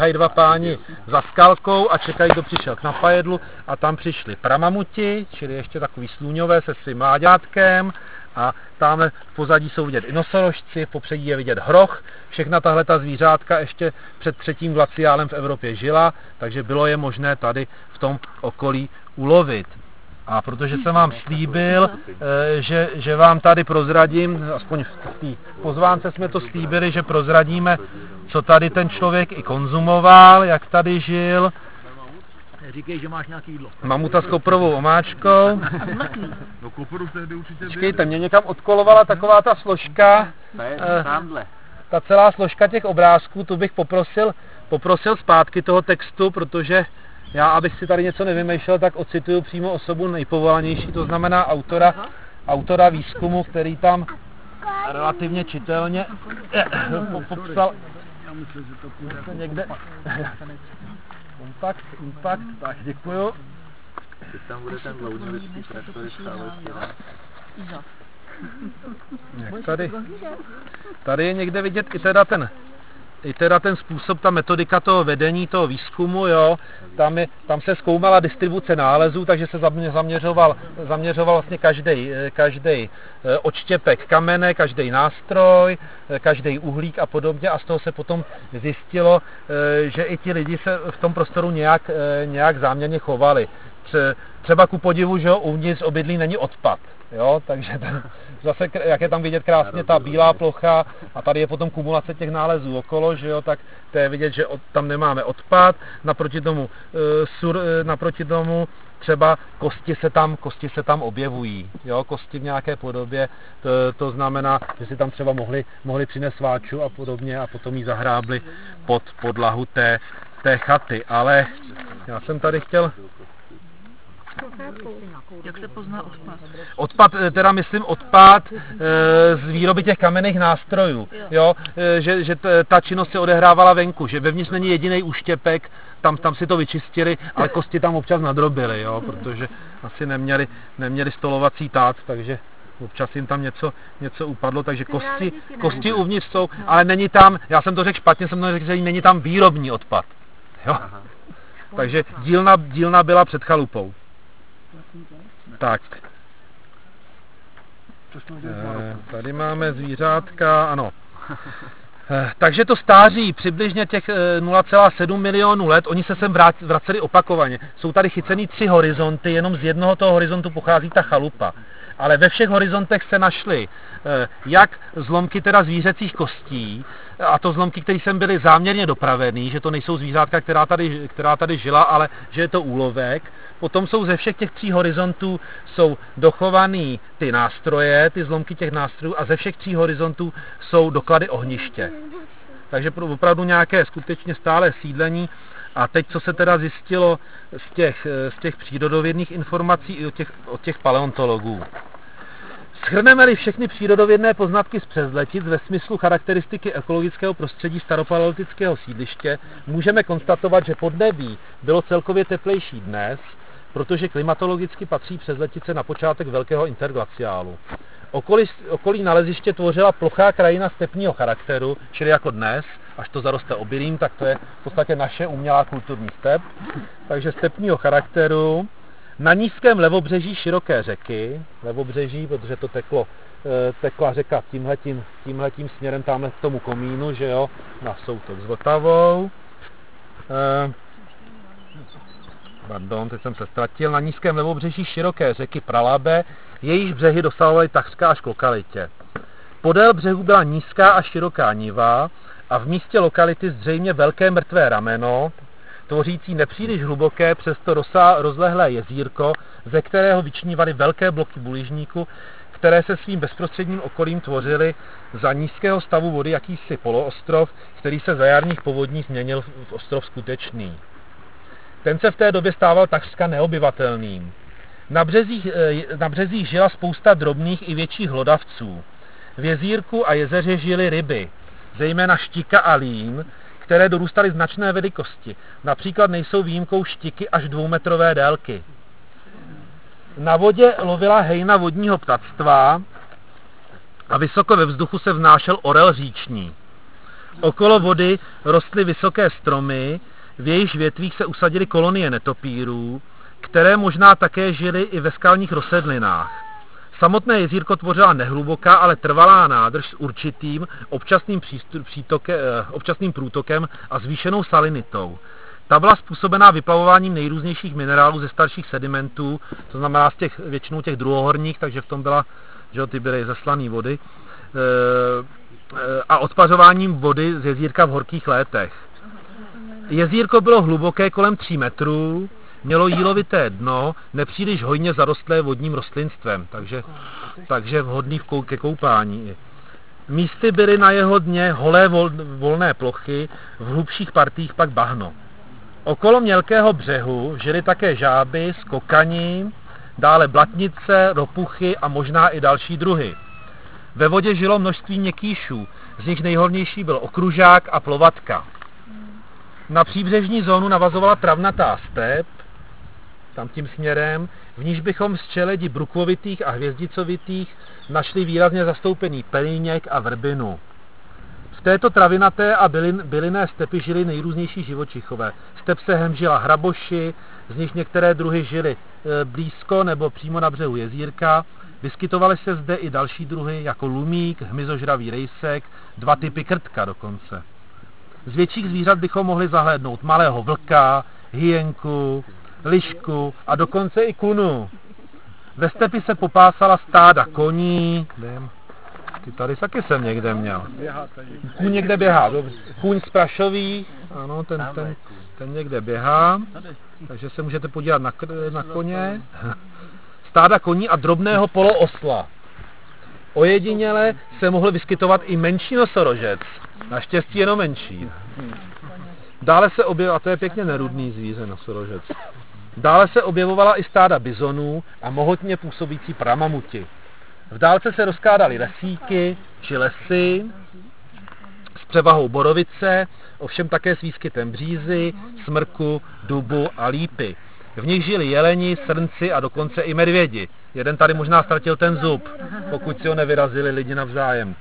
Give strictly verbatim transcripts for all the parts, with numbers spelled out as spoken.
Hají dva páni za skalkou a čekají, kdo přišel k napajedlu, a tam přišli pramamuti, čili ještě takový slůňové se svým mláďátkem, a tamhle v pozadí jsou vidět i nosorožci, v popředí je vidět hroch. Všechna tahle ta zvířátka ještě před třetím glaciálem v Evropě žila, takže bylo je možné tady v tom okolí ulovit. A protože jsem vám slíbil, že, že vám tady prozradím, aspoň v té pozvánce jsme to slíbili, že prozradíme, co tady ten člověk i konzumoval, jak tady žil. Říkej, že máš nějaký jídlo. Mamuta s koprovou omáčkou. No koporu tehdy určitě Počkejte, mě někam odkolovala taková ta složka, Tamhle. ta celá složka těch obrázků, tu bych poprosil, poprosil zpátky toho textu, protože já, abych si tady něco nevymýšlel, tak ocituju přímo osobu nejpovolanější, to znamená autora, autora výzkumu, který tam relativně čitelně popsal někde. Kontakt, impact, tak děkuju. Teď tam bude ten dlouhověcký traktor Jak tady, tady je někde vidět i teda ten I teda ten způsob, ta metodika toho vedení, toho výzkumu, jo, tam, je, tam se zkoumala distribuce nálezů, takže se zaměřoval, zaměřoval vlastně každý, každý odštěpek kamene, každý nástroj, každý uhlík a podobně, a z toho se potom zjistilo, že i ti lidi se v tom prostoru nějak, nějak záměrně chovali. Třeba ku podivu, že uvnitř obydlí není odpad. Jo, takže ten, zase, jak je tam vidět krásně ta bílá plocha, a tady je potom kumulace těch nálezů okolo, že jo, tak to je vidět, že od, tam nemáme odpad, naproti tomu, e, sur, e, naproti tomu třeba kosti se tam, kosti se tam objevují, jo, kosti v nějaké podobě, to, to znamená, že si tam třeba mohli, mohli přinést sváču a podobně a potom ji zahrábli pod podlahu té, té chaty, ale já jsem tady chtěl... Jak se pozná odpad? Odpad, teda myslím odpad e, z výroby těch kamenných nástrojů, jo, e, že, že t, ta činnost se odehrávala venku, že vevnitř není jediný úštěpek, tam, tam si to vyčistili, ale kosti tam občas nadrobili, jo, protože asi neměli, neměli stolovací tát, takže občas jim tam něco, něco upadlo, takže kosti, kosti uvnitř jsou, ale není tam, já jsem to řekl špatně, jsem to řekl, že není tam výrobní odpad, jo, takže dílna, dílna byla před chalupou. Tak. E, tady máme zvířátka, ano. E, takže to stáří přibližně těch nula celá sedm milionů let, oni se sem vraceli opakovaně. Jsou tady chycený tři horizonty, jenom z jednoho toho horizontu pochází ta chalupa. Ale ve všech horizontech se našly e, jak zlomky teda zvířecích kostí, a to zlomky, které sem byly záměrně dopravený, že to nejsou zvířátka, která tady, která tady žila, ale že je to úlovek. Potom jsou ze všech těch tří horizontů jsou dochovaný ty nástroje, ty zlomky těch nástrojů, a ze všech tří horizontů jsou doklady ohniště. Takže opravdu nějaké skutečně stále sídlení. A teď, co se teda zjistilo z těch, z těch přírodovědných informací i od těch, od těch paleontologů. Shrneme-li všechny přírodovědné poznatky z Přezletic ve smyslu charakteristiky ekologického prostředí staropaleolitického sídliště, můžeme konstatovat, že podnebí bylo celkově teplejší dnes, protože klimatologicky patří Přezletice na počátek velkého interglaciálu. Okolí, okolí naleziště tvořila plochá krajina stepního charakteru, čili jako dnes, až to zaroste obilím, tak to je v podstatě naše umělá kulturní step. Takže stepního charakteru. Na nízkém levobřeží široké řeky, levobřeží, protože to teklo, tekla řeka tímhletím, tímhletím směrem tamhle k tomu komínu, že jo, na soutok s Vltavou. Eh, pardon, teď jsem se ztratil. Na nízkém levobřeží široké řeky Pralabe, jejíž břehy dosahovaly takřka až k lokalitě. Podél břehu byla nízká a široká niva a v místě lokality zřejmě velké mrtvé rameno, tvořící nepříliš hluboké, přesto rozlehlé jezírko, ze kterého vyčnívaly velké bloky buližníku, které se svým bezprostředním okolím tvořily za nízkého stavu vody jakýsi poloostrov, který se za jarních povodní změnil v ostrov skutečný. Ten se v té době stával takřka neobyvatelným. Na březích, na březích žila spousta drobných i větších hlodavců. V jezírku a jezeře žily ryby, zejména štika a lín, které dorůstaly značné velikosti. Například nejsou výjimkou štiky až dvoumetrové délky. Na vodě lovila hejna vodního ptactva a vysoko ve vzduchu se vznášel orel říční. Okolo vody rostly vysoké stromy, v jejichž větvích se usadily kolonie netopírů, které možná také žily i ve skalních rozsedlinách. Samotné jezírko tvořila nehluboká, ale trvalá nádrž s určitým občasným, přítoke, občasným průtokem a zvýšenou salinitou. Ta byla způsobená vyplavováním nejrůznějších minerálů ze starších sedimentů, to znamená z těch, většinou těch druhohorních, takže v tom byla, že ty byly ze slané vody, a odpařováním vody z jezírka v horkých létech. Jezírko bylo hluboké kolem tří metrů, mělo jílovité dno, nepříliš hojně zarostlé vodním rostlinstvem, takže, takže vhodný ke koupání. Místy byly na jeho dně holé vol, volné plochy, v hlubších partích pak bahno. Okolo mělkého břehu žili také žáby, skokani, dále blatnice, ropuchy a možná i další druhy. Ve vodě žilo množství měkkýšů, z nich nejhornější byl okružák a plovatka. Na příbřežní zónu navazovala travnatá step, tam tím směrem, v níž bychom z čeledi brukvovitých a hvězdicovitých našli výrazně zastoupený pelíněk a vrbinu. V této travinaté a bylin, bylinné stepy žili nejrůznější živočichové. Step se hemžila hraboši, z nich některé druhy žily e, blízko nebo přímo na břehu jezírka. Vyskytovaly se zde i další druhy, jako lumík, hmyzožravý rejsek, dva typy krtka dokonce. Z větších zvířat bychom mohli zahlédnout malého vlka, hyjenku, lišku a dokonce i kunu. Ve stepi se popásala stáda koní. Ty tady taky jsem někde měl. Kůň někde běhá, dobře. Kůň z Prašových, ano, ten, ten, ten někde běhá, takže se můžete podívat na, na koně. Stáda koní a drobného poloosla. Ojediněle se mohl vyskytovat i menší nosorožec, naštěstí jenom menší. Dále se objevovala, a to je pěkně nerudný zvíře, nosorožec. Dále se objevovala i stáda bizonů a mohutně působící pramamuti. V dálce se rozkládaly lesíky či lesy s převahou borovice, ovšem také s výskytem břízy, smrku, dubu a lípy. V nich žili jeleni, srnci a dokonce i medvědi. Jeden tady možná ztratil ten zub, pokud si ho nevyrazili lidi navzájem.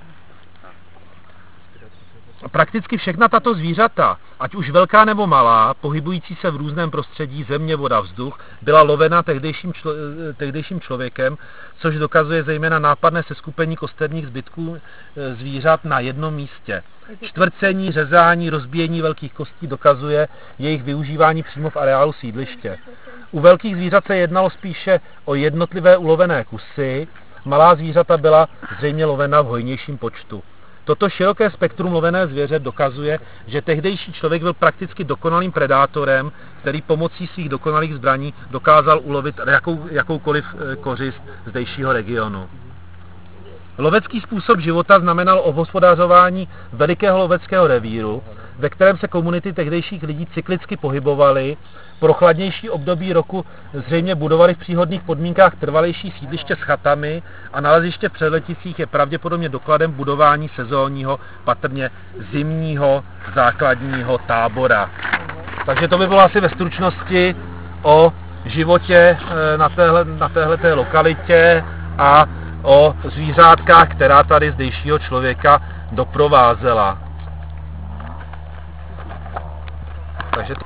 Prakticky všechna tato zvířata, ať už velká nebo malá, pohybující se v různém prostředí země, voda, vzduch, byla lovena tehdejším, člo, tehdejším člověkem, což dokazuje zejména nápadné seskupení kosterních zbytků zvířat na jednom místě. Čtvrcení, řezání, rozbíjení velkých kostí dokazuje jejich využívání přímo v areálu sídliště. U velkých zvířat se jednalo spíše o jednotlivé ulovené kusy, malá zvířata byla zřejmě lovena v hojnějším počtu. Toto široké spektrum lovené zvěře dokazuje, že tehdejší člověk byl prakticky dokonalým predátorem, který pomocí svých dokonalých zbraní dokázal ulovit jakou, jakoukoliv kořist zdejšího regionu. Lovecký způsob života znamenal obhospodařování velikého loveckého revíru, ve kterém se komunity tehdejších lidí cyklicky pohybovaly, pro chladnější období roku zřejmě budovali v příhodných podmínkách trvalejší sídliště s chatami a naleziště v Předleticích je pravděpodobně dokladem budování sezónního, patrně zimního základního tábora. Takže to by bylo asi ve stručnosti o životě na téhle, na téhleté lokalitě a o zvířátkách, která tady zdejšího člověka doprovázela. Takže